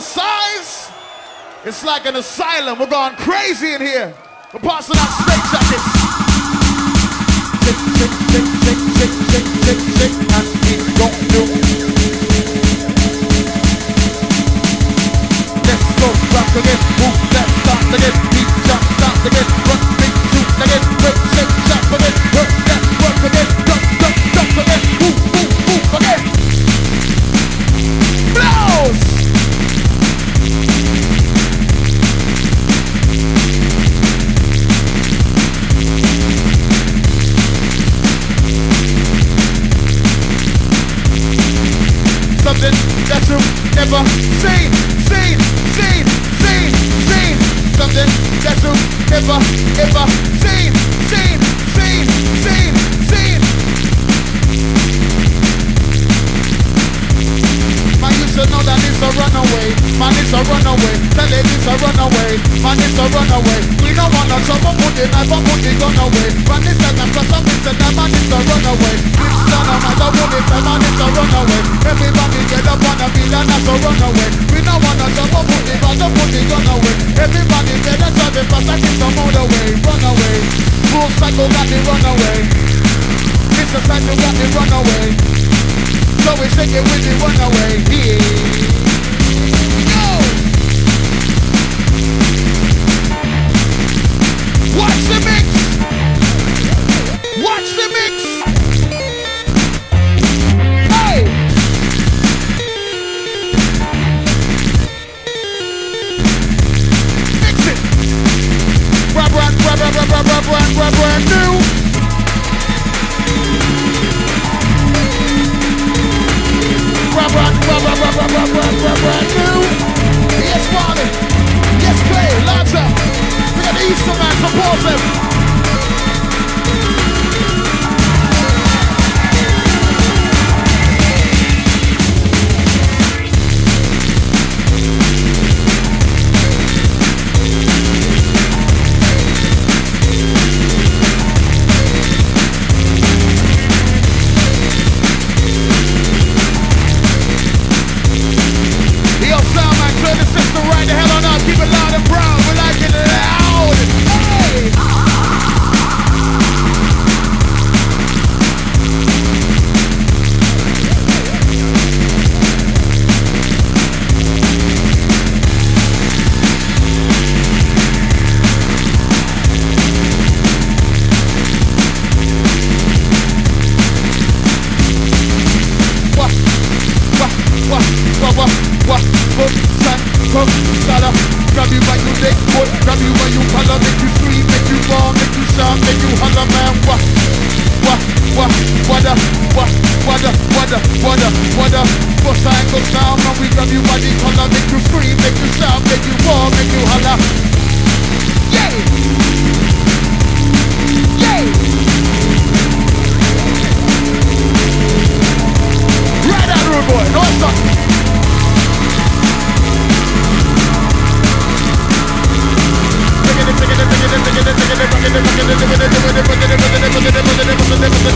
size, it's like an asylum. We're going crazy in here. We're passing out straight jackets. Shake, shake, shake, shake, shake, shake, shake, shake, and we don't do. Let's go rock again, move, let's start again, beat, jump, start again, run, big, shoot again, break, shake, jump again, work, let's work again, jump, jump, jump again, move, move, move again. Blows! Something that you've never seen. Something that you've never, ever seen. Man, you should know that it's a runaway. Man, it's a runaway. Tell it it's a runaway. Man, it's a runaway. We don't want no trouble, put the knife and put the gun away. Man, this time I'm cause I'm Mr. Man, it's a runaway. It's not a matter what it's a man, it's a runaway. Everybody get up on a bill and that's a runaway. We don't want no trouble, put the gun and put the gun away. Everybody get a driving fast like it's a motorway. Runaway. Full cycle got the runaway. Mr. Cycle got the runaway. So we shake it with the runaway. Yeah. Yo! Watch the mix! Watch the mix! Hey! Mix it! Brand new! Brand new. Yes, Marley. Yes, Clay. Lanza. We got the Easter man. Support them. Right the hell on up, keep it loud and proud. We like it loud. Hey! Come, scholar, grab you by your neck, boy, grab you by your collar, make you scream, make you roar, make you shout, make you holler, man. What, for sign go sound, man, we grab you by the collar, make you scream, make you shout, make you roar, make you holler. Yeah! Yeah! Right out, rude boy, no stop.